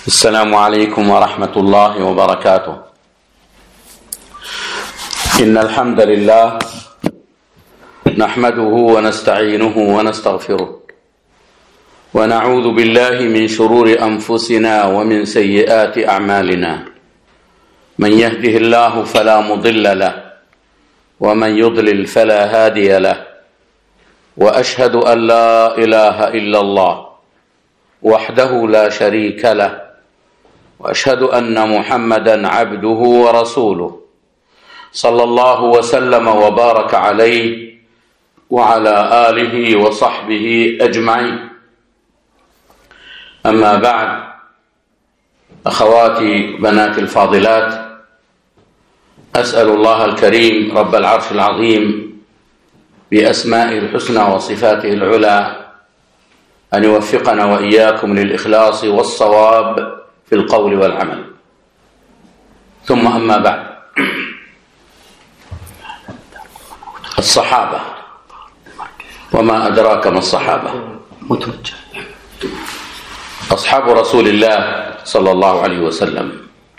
السلام عليكم ورحمة الله وبركاته. إن الحمد لله نحمده ونستعينه ونستغفره ونعوذ بالله من شرور أنفسنا ومن سيئات أعمالنا. من يهده الله فلا مضل له ومن يضلل فلا هادي له، وأشهد أن لا إله إلا الله وحده لا شريك له، وأشهد أن محمدا عبده ورسوله صلى الله وسلم وبارك عليه وعلى آله وصحبه أجمعين. أما بعد، أخواتي بنات الفاضلات، أسأل الله الكريم رب العرش العظيم بأسمائه الحسنى وصفاته العلى أن يوفقنا وإياكم للإخلاص والصواب في القول والعمل. ثم أما بعد، الصحابة، وما أدراك ما الصحابة؟ أصحاب رسول الله صلى الله عليه وسلم.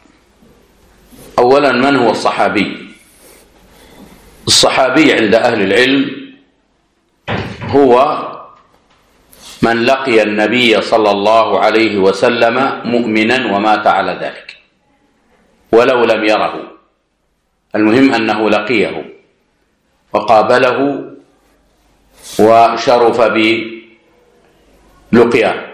أولا، من هو الصحابي؟ الصحابي عند أهل العلم هو من لقي النبي صلى الله عليه وسلم مؤمنا ومات على ذلك ولو لم يره، المهم أنه لقيه وقابله وشرف بلقياه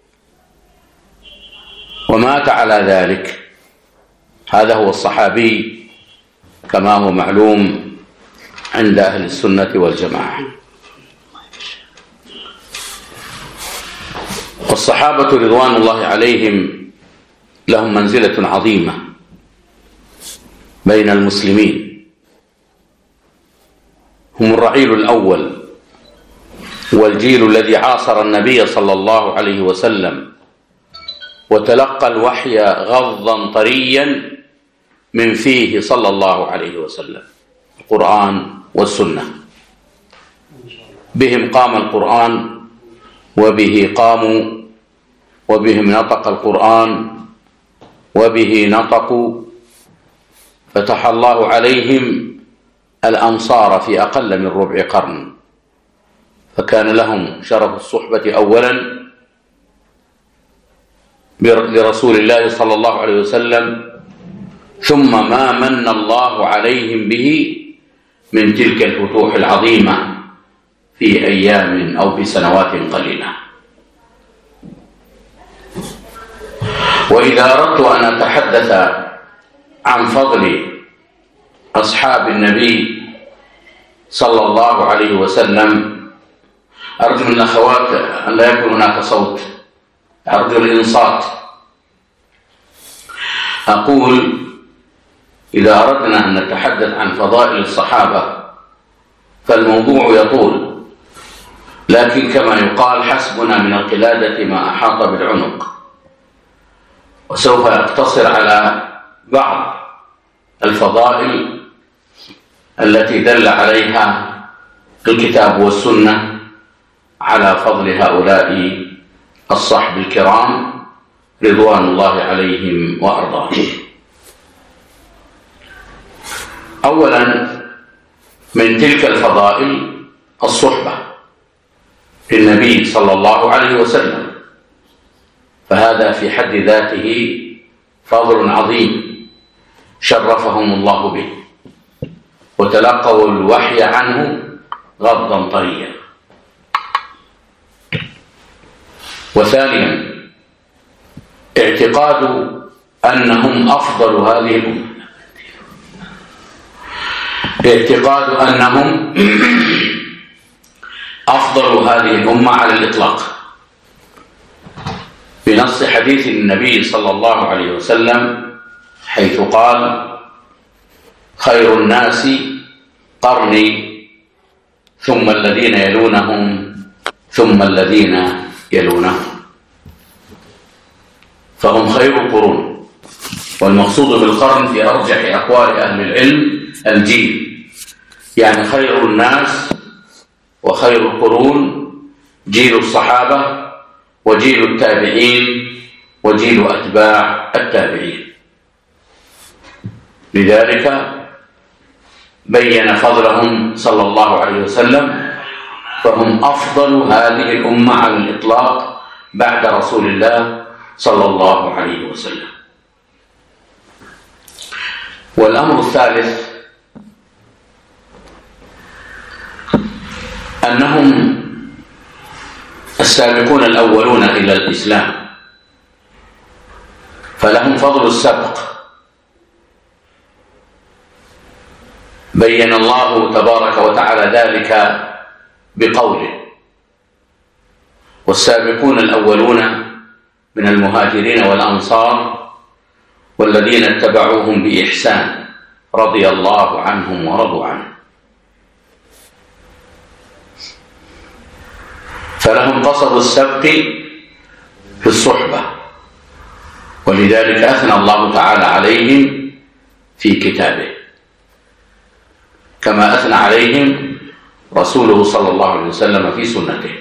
ومات على ذلك. هذا هو الصحابي كما هو معلوم عند أهل السنة والجماعة. والصحابة رضوان الله عليهم لهم منزلة عظيمة بين المسلمين، هم الرعيل الأول والجيل الذي عاصر النبي صلى الله عليه وسلم وتلقى الوحي غضا طريا من فيه صلى الله عليه وسلم، القرآن والسنة. بهم قام القرآن وبه قاموا وبهم نطق القرآن وبه نطقوا، فتح الله عليهم الأمصار في أقل من ربع قرن، فكان لهم شرف الصحبة أولا لرسول الله صلى الله عليه وسلم، ثم ما من الله عليهم به من تلك الفتوح العظيمة في أيام أو في سنوات قليلة. وإذا أردت أن أتحدث عن فضل أصحاب النبي صلى الله عليه وسلم، أرجو من الأخوات أن لا يكون هناك صوت، أرجو الإنصات. أقول إذا أردنا أن نتحدث عن فضائل الصحابة فالموضوع يطول، لكن كما يقال حسبنا من القلادة ما أحاط بالعنق، وسوف أقتصر على بعض الفضائل التي دل عليها الكتاب والسنة على فضل هؤلاء الصحب الكرام رضوان الله عليهم وأرضاهم. أولا، من تلك الفضائل الصحبة للنبي صلى الله عليه وسلم، فهذا في حد ذاته فضل عظيم شرفهم الله به، وتلقوا الوحي عنه غضا طريا. وثانيا، اعتقاد أنهم أفضل هذه الأمة، اعتقاد أنهم أفضل هذه الأمة على الإطلاق، بنص حديث النبي صلى الله عليه وسلم حيث قال: خير الناس قرني ثم الذين يلونهم ثم الذين يلونهم. فهم خير القرون، والمقصود بالقرن في أرجح أقوال أهل العلم الجيل، يعني خير الناس وخير القرون جيل الصحابة وجيل التابعين وجيل أتباع التابعين. لذلك بين فضلهم صلى الله عليه وسلم، فهم أفضل هذه الأمة على الإطلاق بعد رسول الله صلى الله عليه وسلم. والأمر الثالث أنهم السابقون الأولون إلى الإسلام، فلهم فضل السبق. بين الله تبارك وتعالى ذلك بقوله: والسابقون الأولون من المهاجرين والأنصار والذين اتبعوهم بإحسان رضي الله عنهم ورضوا عنه. فلهم قصد السبق في الصحبة، ولذلك أثنى الله تعالى عليهم في كتابه، كما أثنى عليهم رسوله صلى الله عليه وسلم في سنته.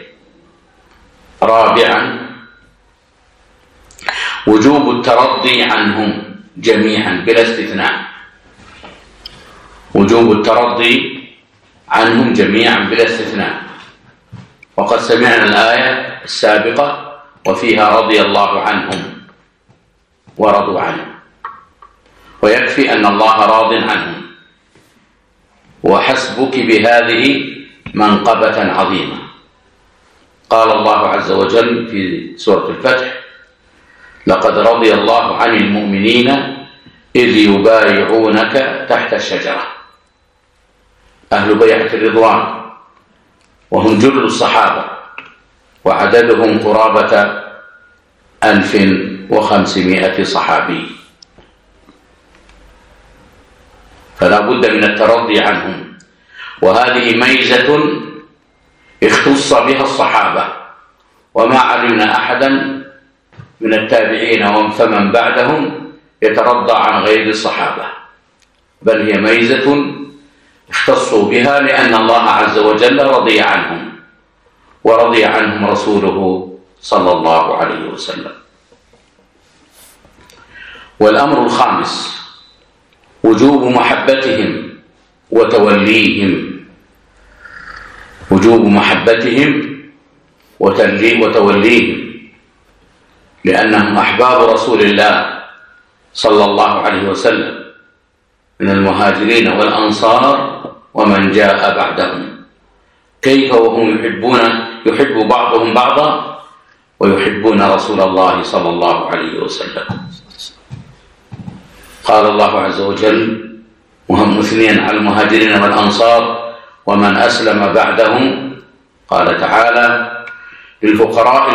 رابعا، وجوب الترضي عنهم جميعا بلا استثناء، وجوب الترضي عنهم جميعا بلا استثناء. وقد سمعنا الآية السابقة وفيها رضي الله عنهم ورضوا عنه، ويكفي أن الله راض عنهم، وحسبك بهذه منقبة عظيمة. قال الله عز وجل في سورة الفتح: لقد رضي الله عن المؤمنين إذ يبايعونك تحت الشجرة. أهل بيعة الرضوان، وهم جل الصحابة، وعددهم قرابة 1500 صحابي، فلا بد من الترضي عنهم. وهذه ميزة اختص بها الصحابة، وما علمنا أحدا من التابعين فمن بعدهم يترضى عن غير الصحابة، بل هي ميزة اختصوا بها لأن الله عز وجل رضي عنهم ورضي عنهم رسوله صلى الله عليه وسلم. والأمر الخامس وجوب محبتهم وتوليهم، وجوب محبتهم وتوليهم، لأنهم أحباب رسول الله صلى الله عليه وسلم من المهاجرين والأنصار ومن جاء بعدهم. كيف وهم يحب بعضهم بعضا ويحبون رسول الله صلى الله عليه وسلم. قال الله عز وجل وهم مثنيا على المهاجرين والأنصار ومن أسلم بعدهم، قال تعالى: للفقراء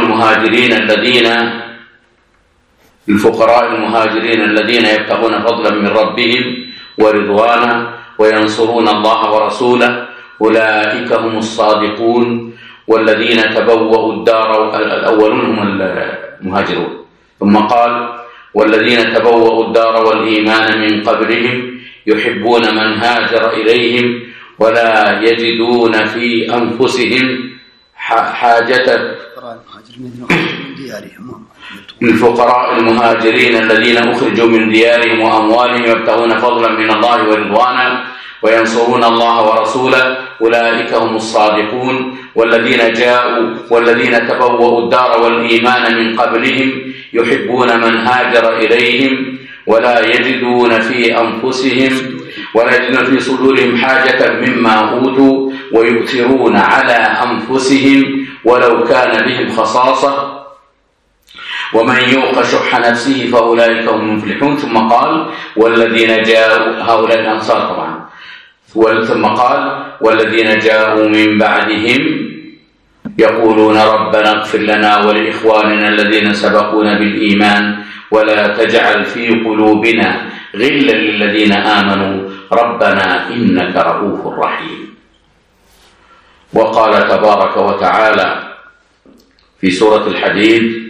المهاجرين الذين يبتغون فضلا من ربهم ورضوانا وينصرون الله ورسوله أولئك هم الصادقون والذين تبوأوا الدار، الأولون هم المهاجرون. ثم قال: والذين تبوأوا الدار والإيمان من قبلهم يحبون من هاجر إليهم ولا يجدون في أنفسهم حاجة للفقراء المهاجرين الذين أخرجوا من ديارهم وأموالهم يبتغون فضلا من الله ورضوانا وينصرون الله ورسوله أولئك هم الصادقون والذين تبوأوا الدار والإيمان من قبلهم يحبون من هاجر إليهم ولا يجدون في صدورهم حاجة مما أوتوا ويؤثرون على أنفسهم ولو كان بهم خصاصة ومن يوق شح نفسه فأولئك هم المفلحون. ثم قال: والذين جاءوا، هؤلاء الأنصار طبعا، ثم قال: والذين جاءوا من بعدهم يقولون ربنا اغفر لنا ولإخواننا الذين سبقونا بالإيمان ولا تجعل في قلوبنا غلا للذين آمنوا ربنا إنك رؤوف رحيم. وقال تبارك وتعالى في سورة الحديد: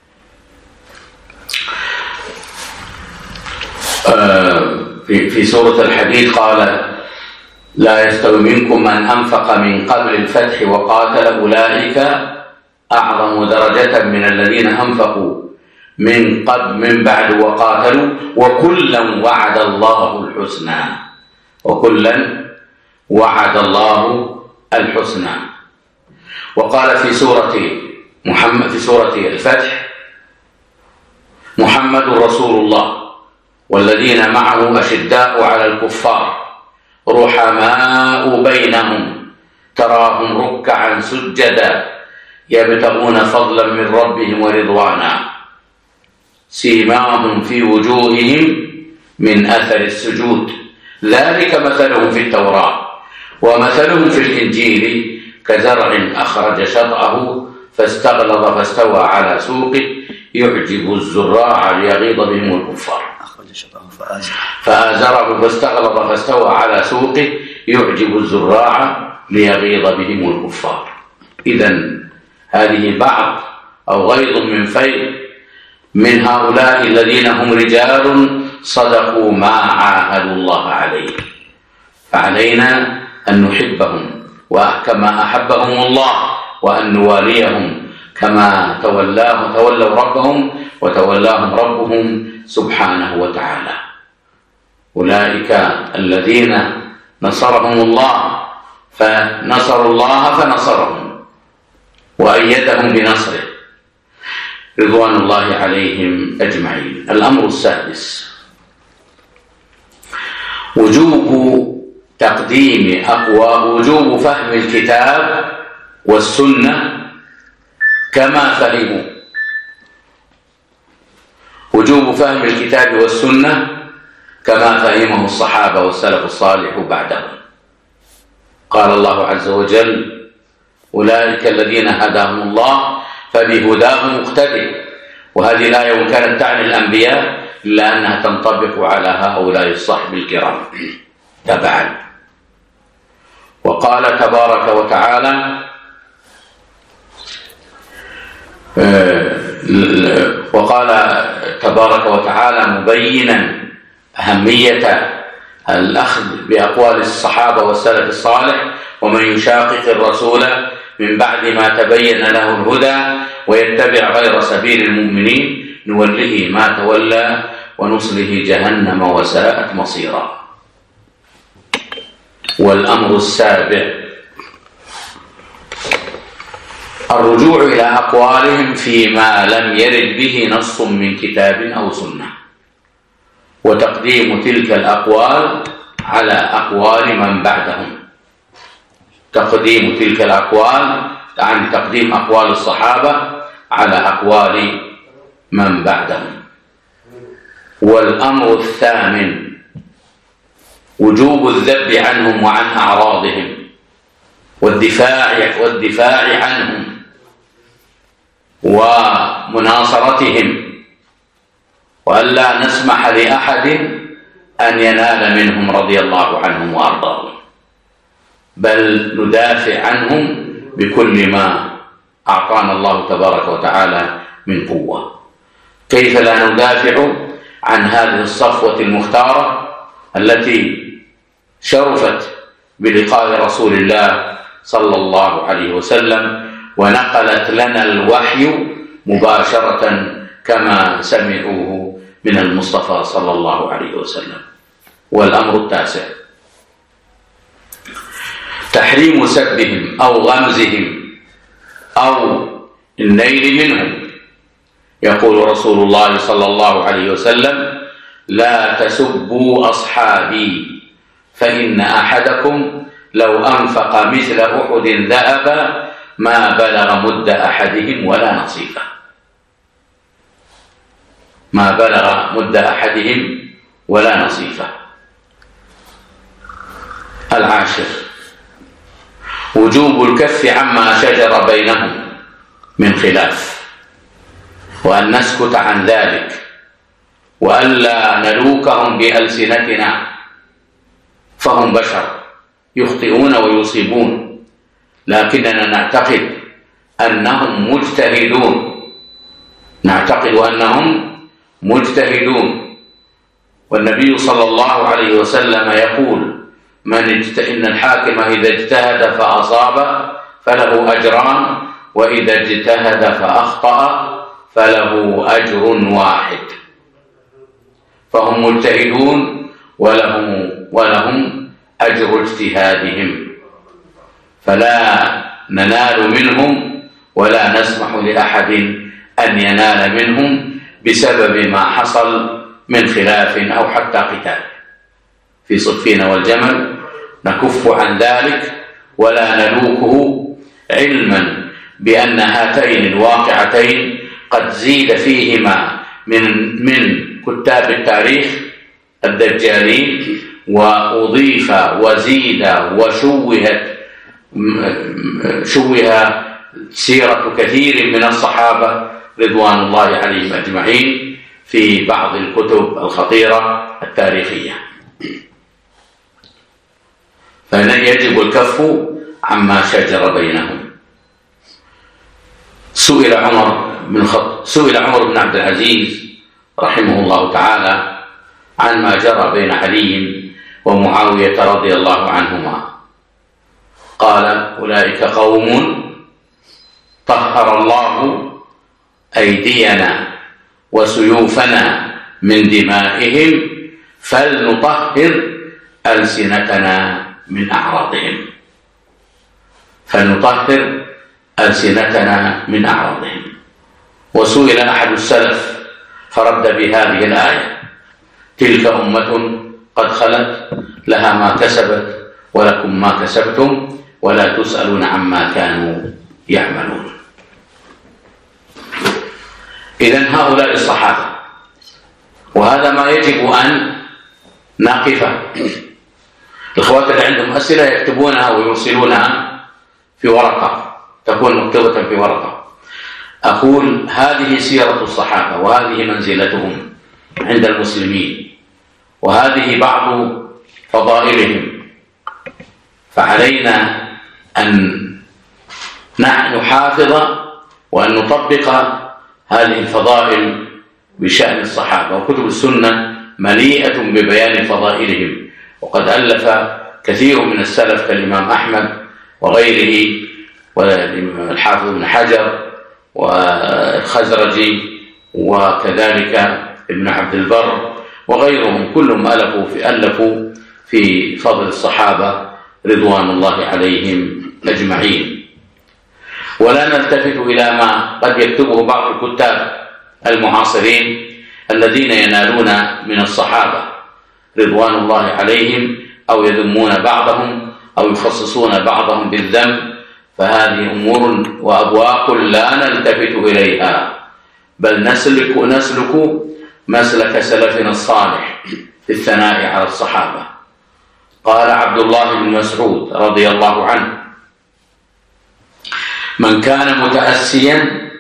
في سورة الحديد قال: لا يستوي منكم من أنفق من قبل الفتح وقاتل أولئك أعظم درجة من الذين أنفقوا من بعد وقاتلوا وكلا وعد الله الحسنى، وكلا وعد الله الحسنى. وقال في سورة محمد في سورة الفتح: محمد رسول الله والذين معه أشداء على الكفار رحماء بينهم تراهم ركعا سجدا يبتغون فضلا من ربهم ورضوانا سيماهم في وجوههم من أثر السجود ذلك مثلهم في التوراة ومثلهم في الإنجيل كزرع أخرج شطأه فاستغلظ فاستوى على سوقه يعجب الزراع ليغيظ بهم الكفار. أخرج شطأه فآزره فاستغلظ فاستوى على سوقه يعجب الزراع ليغيظ بهم الكفار. إذن هذه بعض أو غيظ من فيض من هؤلاء الذين هم رجال صدقوا ما عاهدوا الله عليه، فعلينا أن نحبهم وكما أحبهم الله، وأن نواليهم كما تولوا ربهم وتولاهم ربهم سبحانه وتعالى. أولئك الذين نصرهم الله فنصروا الله فنصرهم وأيدهم بنصره رضوان الله عليهم أجمعين. الأمر السادس: وجوب فهم الكتاب والسنة كما فهموا. وجوب فهم الكتاب والسنة كما فهمه الصحابة والسلف الصالح بعدهم. قال الله عز وجل: أولئك الذين هداهم الله فبهداه مقتدي. وهذه الآية وإن كانت تعني الأنبياء إلا أنها تنطبق على هؤلاء الصحب الكرام تبعا. وقال تبارك وتعالى مبينا أهمية الأخذ بأقوال الصحابة والسلف الصالح: ومن يشاقق الرسول من بعد ما تبين له الهدى ويتبع غير سبيل المؤمنين نوله ما تولى ونصله جهنم وساءت مصيرا. والأمر السابع: الرجوع إلى أقوالهم فيما لم يرد به نص من كتاب أو سنة، وتقديم تلك الأقوال على أقوال من بعدهم. تقديم تلك الأقوال يعني تقديم أقوال الصحابة على أقوال من بعدهم. والأمر الثامن: وجوب الذب عنهم وعن أعراضهم والدفاع عنهم ومناصرتهم، وألا نسمح لأحد أن ينال منهم رضي الله عنهم وأرضاهم، بل ندافع عنهم بكل ما أعطانا الله تبارك وتعالى من قوة. كيف لا ندافع عن هذه الصفوة المختارة التي شرفت بلقاء رسول الله صلى الله عليه وسلم ونقلت لنا الوحي مباشرة كما سمعوه من المصطفى صلى الله عليه وسلم. والأمر التاسع: تحريم سبهم أو غمزهم أو النيل منهم. يقول رسول الله صلى الله عليه وسلم: لا تسبوا أصحابي فإن أحدكم لو أنفق مثل أحد ذهبا ما بلغ مد أحدهم ولا نصيفه. ما بلغ مد أحدهم ولا نصيفه. العاشر: وجوب الكف عما شجر بينهم من خلاف، وأن نسكت عن ذلك، وألا نلوكهم بألسنتنا، فهم بشر يخطئون ويصيبون، لكننا نعتقد أنهم مجتهدون. والنبي صلى الله عليه وسلم يقول: إن الحاكم إذا اجتهد فأصاب فله أجران، وإذا اجتهد فأخطأ فله أجر واحد، فهم مجتهدون ولهم أجر اجتهادهم، فلا ننال منهم ولا نسمح لأحد أن ينال منهم بسبب ما حصل من خلاف أو حتى قتال. في صفين والجمل نكف عن ذلك ولا نلوكه، علما بأن هاتين الواقعتين قد زيد فيهما من كتاب التاريخ الدجالين، وأضيف وزيد وشوه سيرة كثير من الصحابة رضوان الله عليهم أجمعين في بعض الكتب الخطيرة التاريخية. فيجب الكف عما شجر بينهم. سئل عمر بن عبد العزيز رحمه الله تعالى عن ما جرى بين علي ومعاوية رضي الله عنهما، قال: أولئك قوم طهر الله أيدينا وسيوفنا من دمائهم، فلنطهر ألسنتنا من أعراضهم. وسئل أحد السلف فرد بهذه الآية: تلك أمة قد خلت لها ما كسبت ولكم ما كسبتم ولا تسألون عما كانوا يعملون. إذن هؤلاء الصحابة، وهذا ما يجب أن نقف. الأخوات اللي عندهم أسئلة يكتبونها ويرسلونها في ورقة، تكون مكتوبة في ورقة. أقول هذه سيرة الصحابة، وهذه منزلتهم عند المسلمين، وهذه بعض فضائلهم، فعلينا أن نحافظ وأن نطبق هذه الفضائل بشأن الصحابة. وكتب السنة مليئة ببيان فضائلهم، وقد ألف كثير من السلف كالإمام أحمد وغيره، والحافظ ابن حجر والخزرجي، وكذلك ابن عبد البر وغيرهم، كلهم ألفوا في فضل الصحابة رضوان الله عليهم أجمعين. ولا نلتفت إلى ما قد يكتبه بعض الكتاب المعاصرين الذين ينالون من الصحابة رضوان الله عليهم، أو يذمون بعضهم أو يخصصون بعضهم بالذم، فهذه أمور وأبواق لا نلتفت إليها، بل نسلك مسلك سلفنا الصالح في الثناء على الصحابة. قال عبد الله بن مسعود رضي الله عنه: من كان متأسيا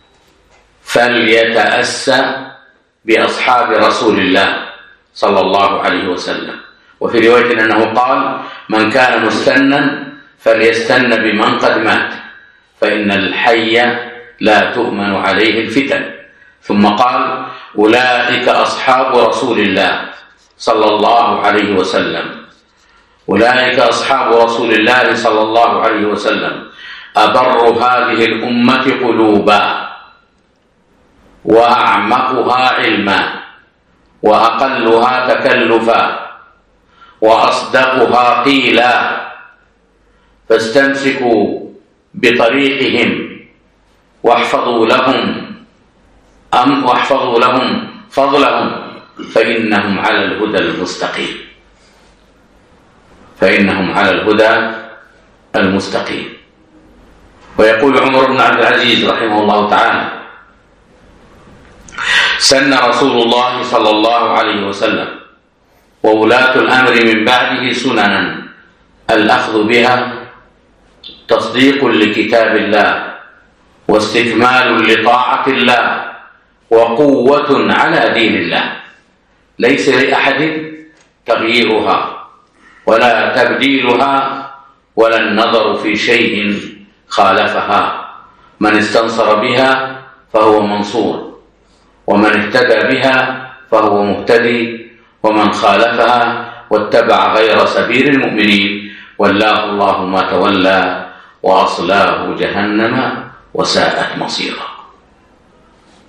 فليتأسى بأصحاب رسول الله صلى الله عليه وسلم. وفي رواية أنه قال: من كان مستنا فليستن بمن قد مات، فإن الحي لا تؤمن عليه الفتن. ثم قال: أولئك أصحاب رسول الله صلى الله عليه وسلم، أولئك أصحاب رسول الله صلى الله عليه وسلم، أبر هذه الأمة قلوبا، وأعمقها علما، وأقلها تكلفا، وأصدقها قيلا، فاستمسكوا بطريقهم واحفظوا لهم فضلهم، فإنهم على الهدى المستقيم. ويقول عمر بن عبد العزيز رحمه الله تعالى: سن رسول الله صلى الله عليه وسلم وولاة الأمر من بعده سننا الأخذ بها تصديق لكتاب الله، واستكمال لطاعة الله، وقوة على دين الله، ليس لأحد تغييرها ولا تبديلها ولا النظر في شيء خالفها. من استنصر بها فهو منصور، ومن اهتدى بها فهو مهتدي، ومن خالفها واتبع غير سبيل المؤمنين ولاه الله ما تولى وأصلاه جهنم وساءت مصيرا.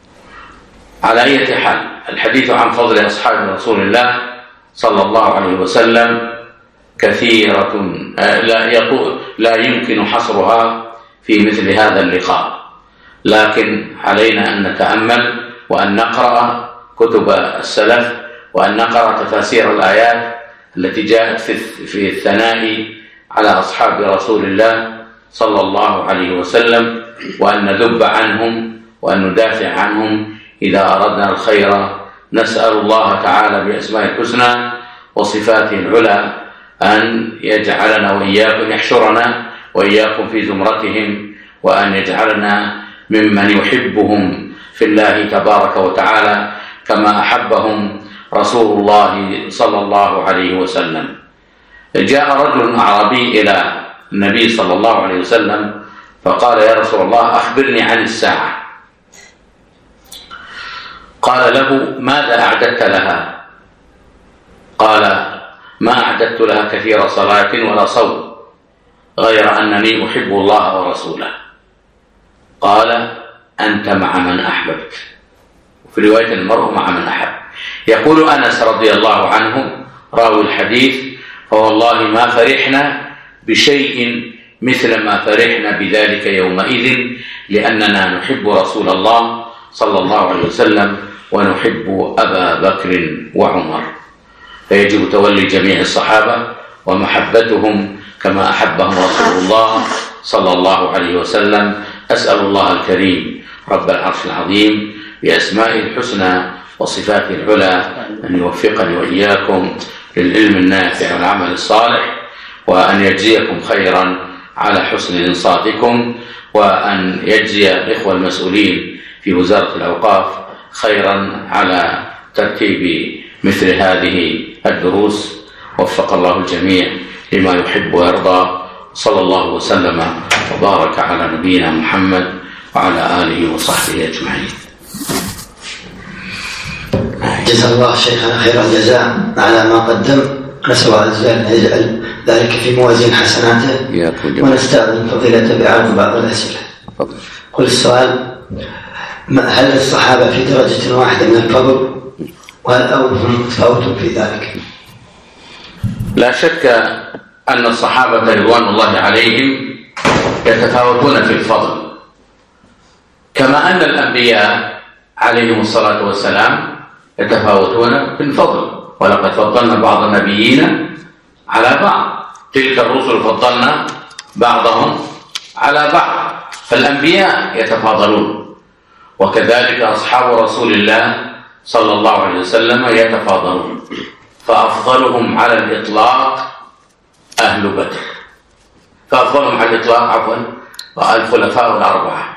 على أي حال، الحديث عن فضل أصحاب رسول الله صلى الله عليه وسلم كثيرة لا يمكن حصرها في مثل هذا اللقاء، لكن علينا أن نتأمل وأن نقرأ كتب السلف وأن نقرأ تفاسير الآيات التي جاءت في الثناء على أصحاب رسول الله صلى الله عليه وسلم، وأن ندب عنهم وأن ندافع عنهم إذا أردنا الخير. نسأل الله تعالى بأسماء الحسنى وصفاته العلى أن يجعلنا وإياكم، يحشرنا وإياكم في زمرتهم، وأن يجعلنا ممن يحبهم في الله تبارك وتعالى كما أحبهم رسول الله صلى الله عليه وسلم. جاء رجل أعرابي إلى النبي صلى الله عليه وسلم فقال: يا رسول الله أخبرني عن الساعة. قال له: ماذا أعددت لها؟ قال: ما أعددت لها كثير صلاة ولا صوم، غير أنني أحب الله ورسوله. قال: أنت مع من أحببت. وفي رواية: المرء مع من أحب. يقول أنس رضي الله عنه راوي الحديث: فوالله ما فرحنا بشيء مثل ما فرحنا بذلك يومئذ، لأننا نحب رسول الله صلى الله عليه وسلم ونحب أبا بكر وعمر. فيجب تولي جميع الصحابة ومحبتهم كما أحبهم رسول الله صلى الله عليه وسلم. أسأل الله الكريم رب العرش العظيم بأسمائه الحسنى وصفاته العلى أن يوفقني وإياكم للعلم النافع والعمل الصالح، وأن يجزيكم خيرا على حسن إنصاتكم، وأن يجزي الإخوة المسؤولين في وزارة الأوقاف خيرا على ترتيب مثل هذه الدروس. وفق الله الجميع لما يحب ويرضى. صلى الله وسلم وبارك على نبينا محمد وعلى آله وصحبه أجمعين. جزا الله شيخنا خير الجزاء على ما قدم. نسأل الله عز وجل أن يجعل ذلك في موازين حسناته، ونستأذن فضيلته بعرض بعض الأسئلة. قل السؤال: هل الصحابة في درجة واحدة من الفضل، وهل هم متفاوتون في ذلك؟ لا شك أن الصحابة رضوان الله عليهم يتفاوتون في الفضل، كما أن الأنبياء عليهم الصلاة والسلام يتفاوتون في الفضل. ولقد فضلنا بعض النبيين على بعض، تلك الرسل فضلنا بعضهم على بعض. فالأنبياء يتفاضلون، وكذلك أصحاب رسول الله صلى الله عليه وسلم يتفاضلون. فأفضلهم على الإطلاق أهل بدر، فأفضلهم على الإطلاق الخلفاء الأربعة،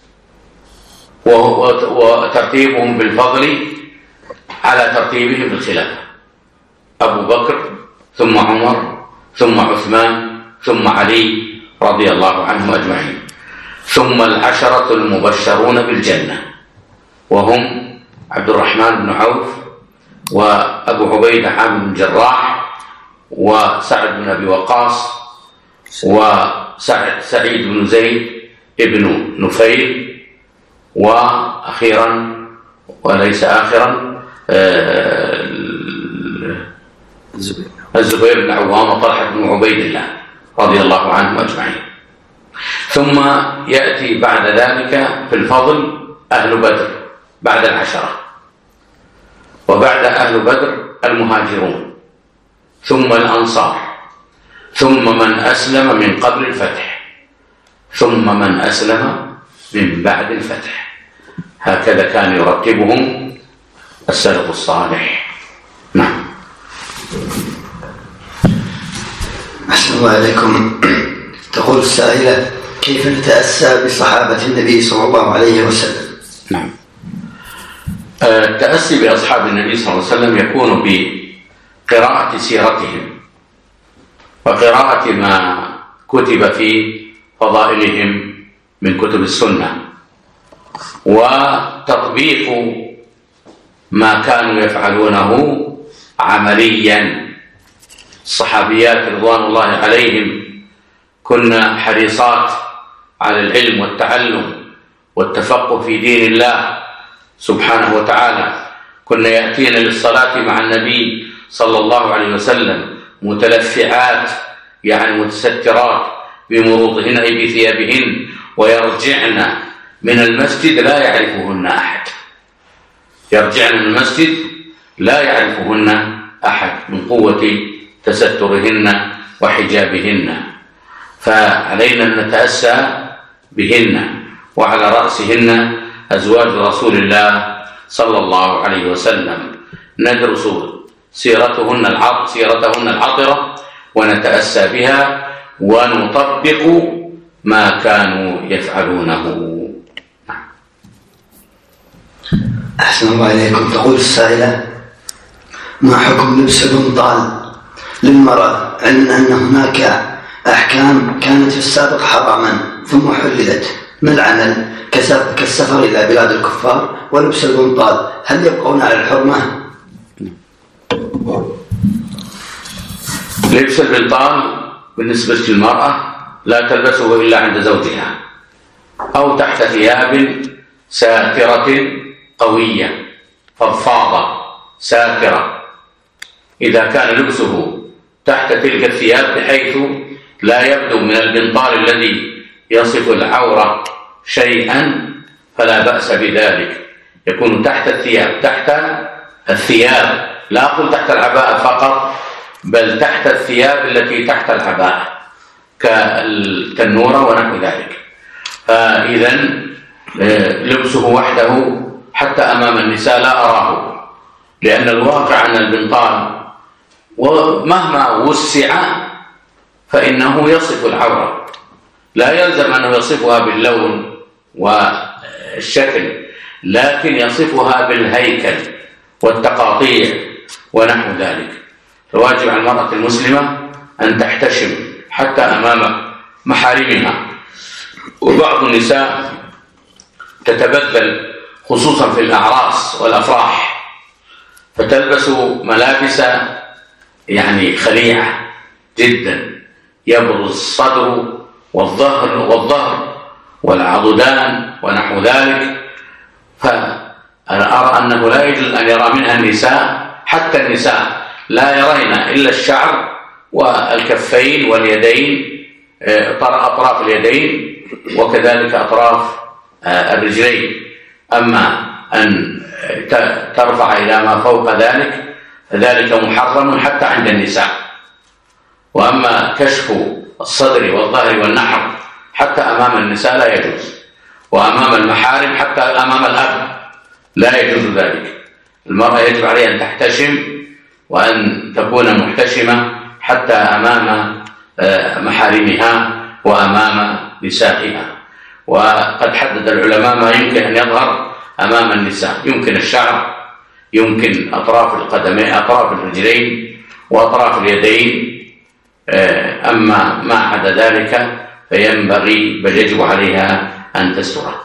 وترتيبهم بالفضل على ترتيبهم بالخلافة: أبو بكر ثم عمر ثم عثمان ثم علي رضي الله عنهم أجمعين، ثم العشرة المبشرون بالجنة، وهم عبد الرحمن بن عوف وأبو عبيدة عامر بن جراح وسعد بن أبي وقاص وسعيد بن زيد ابن نفيل، وأخيرا وليس آخرا الزبير بن عوام وطلحة بن عبيد الله رضي الله عنهم أجمعين. ثم يأتي بعد ذلك في الفضل أهل بدر بعد العشرة، وبعد أهل بدر المهاجرون، ثم الأنصار، ثم من أسلم من قبل الفتح، ثم من أسلم من بعد الفتح. هكذا كان يرتبهم السلف الصالح. نعم. أحسن الله عليكم. تقول السائلة: كيف نتأسى بصحابة النبي صلى الله عليه وسلم؟ نعم. التأسي بأصحاب النبي صلى الله عليه وسلم يكون بقراءة سيرتهم وقراءة ما كتب في فضائلهم من كتب السنة، وتطبيق ما كانوا يفعلونه عمليا. الصحابيات رضوان الله عليهم كنا حريصات على العلم والتعلم والتفقه في دين الله سبحانه وتعالى. كنا يأتين للصلاة مع النبي صلى الله عليه وسلم متلفعات، يعني متسترات بمروطهن أي بثيابهن، ويرجعن من المسجد لا يعرفهن أحد، يرجعن من المسجد لا يعرفهن أحد من قوة تسترهن وحجابهن. فعلينا أن نتأسى بهن، وعلى رأسهن أزواج رسول الله صلى الله عليه وسلم، ندرس سيرتهن العطرة ونتأسى بها ونطبق ما كانوا يفعلونه. أحسن الله إليكم. تقول السائلة: ما حكم لبس البنطال للمرأة، علما أن هناك أحكام كانت في السابق حراما ثم حللت من العمل كالسفر إلى بلاد الكفار ولبس البنطال، هل يبقون على الحرمة؟ لبس البنطال بالنسبة للمرأة لا تلبسه إلا عند زوجها أو تحت ثياب ساترة قوية فضفاضة ساترة. إذا كان لبسه تحت تلك الثياب بحيث لا يبدو من البنطال الذي يصف العورة شيئا فلا بأس بذلك، يكون تحت الثياب، لا أقول تحت العباءة فقط، بل تحت الثياب التي تحت العباءة كالتنورة ونحو ذلك. فإذا لبسه وحده حتى أمام النساء لا أراه، لأن الواقع أن البنطال ومهما وسع فإنه يصف العورة، لا يلزم أنه يصفها باللون والشكل، لكن يصفها بالهيكل والتقاطيع ونحو ذلك. فواجب على المرأة المسلمة أن تحتشم حتى أمام محارمها. وبعض النساء تتبذل خصوصا في الأعراس والأفراح، فتلبس ملابس يعني خليعة جدا، يبرز الصدر والظهر والعضدان ونحو ذلك. فأنا أرى أنه لا يجوز أن يرى منها النساء، حتى النساء لا يرين إلا الشعر والكفين واليدين، أطراف اليدين وكذلك أطراف الرجلين. أما أن ترفع إلى ما فوق ذلك فذلك محرم حتى عند النساء. وأما كشف الصدر والظهر والنحر حتى أمام النساء لا يجوز، وأمام المحارم حتى أمام الأب لا يجوز ذلك. المرأة يجب عليها أن تحتشم وأن تكون محتشمة حتى أمام محارمها وأمام نسائها. وقد حدد العلماء ما يمكن أن يظهر أمام النساء، يمكن الشعر، يمكن أطراف القدمين، أطراف الرجلين وأطراف اليدين. أما ما عدا ذلك فينبغي بل يجب عليها أن تستره.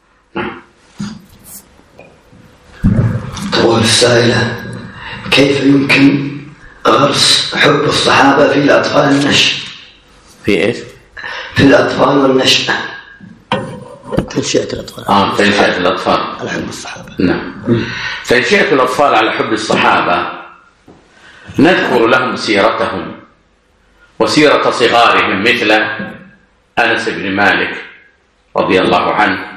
تقول السائلة: كيف يمكن غرس حب الصحابة في الأطفال النشء؟ في إيش؟ في الأطفال والنشأة، تنشئة الأطفال. تنشئة الأطفال على حب الصحابة. نعم. تنشئة الأطفال على حب الصحابة، نذكر لهم سيرتهم وسيرة صغارهم، مثل أنس بن مالك رضي الله عنه،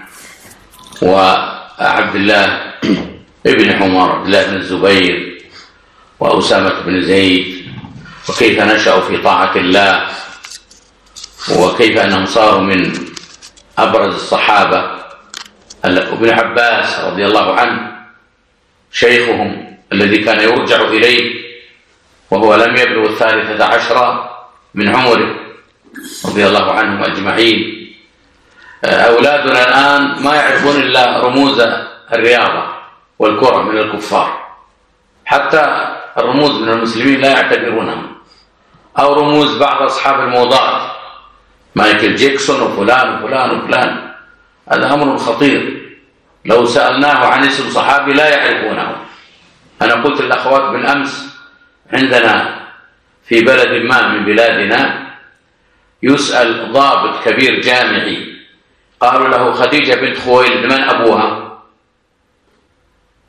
وعبد الله ابن عمر، عبد الله بن الزبير، وأسامة بن زيد، وكيف نشأوا في طاعة الله، وكيف أنهم صاروا من أبرز الصحابة. ابن عباس رضي الله عنه شيخهم الذي كان يرجع إليه وهو لم يبلغ 13 من عمره رضي الله عنهم أجمعين. أولادنا الآن ما يعرفون إلا رموز الرياضة والكرة من الكفار، حتى الرموز من المسلمين لا يعتبرونهم، أو رموز بعض أصحاب الموضات مايكل جيكسون وفلان وفلان وفلان. هذا أمر خطير، لو سألناه عن اسم صحابي لا يعرفونه. أنا قلت للأخوات بالأمس عندنا في بلد ما من بلادنا يسأل ضابط كبير جامعي، قالوا له: خديجة بنت خويلد من أبوها؟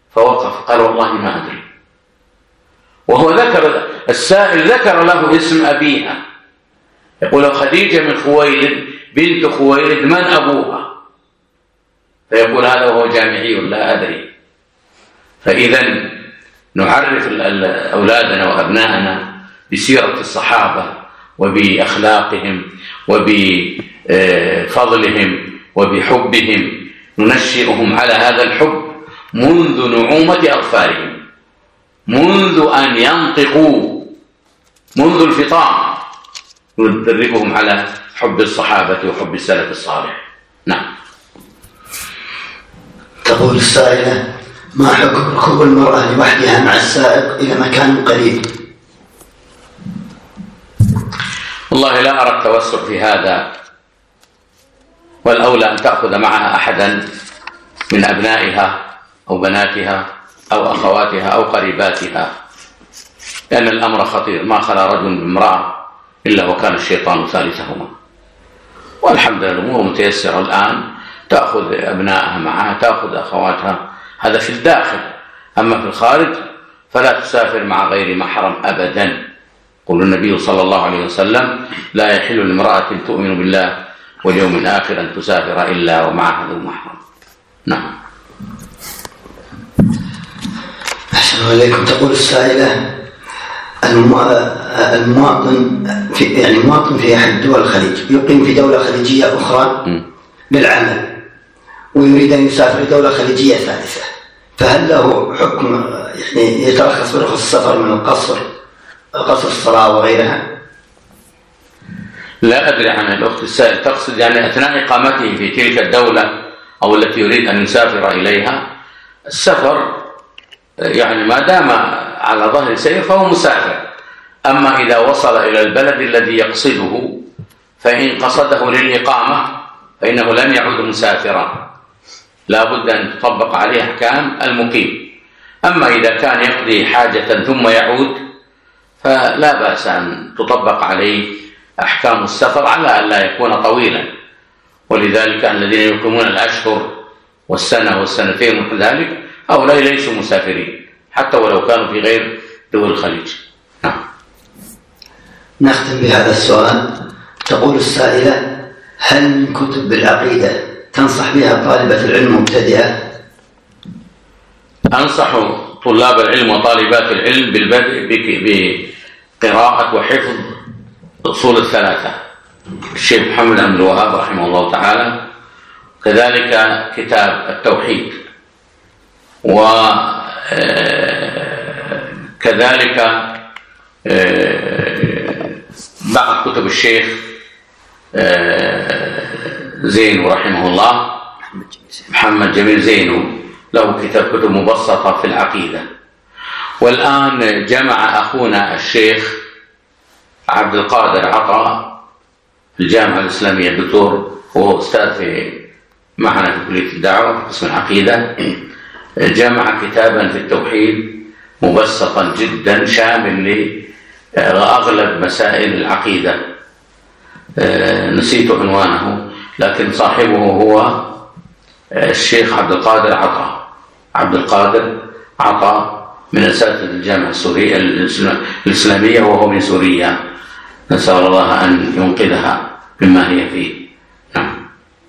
فوقف قال والله ما أدري. وهو السائل ذكر له اسم أبيها، يقول خديجة من خويلد بنت خويلد من أبوها؟ فيقول هذا وهو جامعي لا أدري. فإذا نعرف أولادنا وأبنائنا بسيرة الصحابة وبأخلاقهم وبفضلهم وبحبهم، ننشئهم على هذا الحب منذ نعومة أظفارهم، منذ أن ينطقوا، منذ الفطام ندربهم على حب الصحابة وحب السلف الصالح. نعم. تقول السائلة: ما حكم ركوب المرأة لوحدها مع السائق إلى مكان قريب؟ والله لا أرى التوسع في هذا، والأولى أن تأخذ معها أحدا من أبنائها أو بناتها أو أخواتها أو قريباتها، لأن الأمر خطير. ما خلا رجل بامرأة إلا وكان الشيطان ثالثهما. والحمد لله الأمور متيسرة الآن، تأخذ أبنائها معها، تأخذ أخواتها، هذا في الداخل. أما في الخارج فلا تسافر مع غير محرم أبدا. قل النبي صلى الله عليه وسلم: لا يحل لامرأة تؤمن بالله واليوم الآخر أن تسافر إلا ومعها ذو محرم. نعم. أحسن عليكم. تقول السائلة: المواطن في أحد دول الخليج يقيم في دولة خليجية أخرى للعمل ويريد أن يسافر دولة خليجية ثالثة، فهل له حكم يعني يترخص برخص السفر من قصر الصلاة وغيرها؟ لا أدري عن الأخت السائل تقصد يعني أثناء إقامته في تلك الدولة أو التي يريد أن يسافر إليها. السفر يعني ما دام على ظهر سير فهو مسافر. أما إذا وصل إلى البلد الذي يقصده فإن قصده للإقامة فإنه لن يعود مسافرا، لا بد أن تطبق عليه أحكام المقيم. أما إذا كان يقضي حاجة ثم يعود فلا بأس أن تطبق عليه أحكام السفر على أن لا يكون طويلا. ولذلك الذين يقيمون الأشهر والسنة والسنتين ونحو ذلك هؤلاء ليسوا مسافرين حتى ولو كانوا في غير دول الخليج. نختم بهذا السؤال. تقول السائلة: هل من كتب العقيدة تنصح بها طالبة العلم مبتدئة؟ أنصح طلاب العلم وطالبات العلم بالبدء بقراءة وحفظ أصول الثلاثة الشيخ محمد عبد الوهاب رحمه الله تعالى، كذلك كتاب التوحيد، وكذلك بعض كتب الشيخ زين رحمه الله، محمد جميل زينو، له كتب مبسطة في العقيدة. والآن جمع أخونا الشيخ عبد القادر عطاء في الجامعة الإسلامية، الدكتور وهو أستاذ معنا في كلية الدعوة في قسم العقيدة، جمع كتابا في التوحيد مبسطا جدا شامل لأغلب مسائل العقيدة. نسيت عنوانه، لكن صاحبه هو الشيخ عبد القادر عطاء من أساتذة الجامعة السورية الإسلامية، وهو من سوريا. نسأل الله أن ينقذها مما هي فيه. نعم.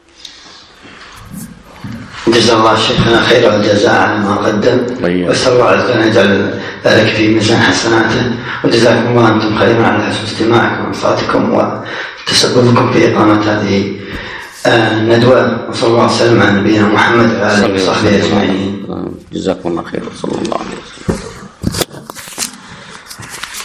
جزا الله شيخنا خير الجزاء على ما قدم، وأسأل الله عز وجل أن يجعل ذلك في ميزان حسناته، وجزاكم الله أنتم خيرا على حسن استماعكم وإنصاتكم وتسببكم في إقامة هذه الندوة. وصلى الله وسلم على نبينا محمد وعلى آله وصحبه أجمعين. جزاكم الله خيرا. صلى الله عليه وسلم.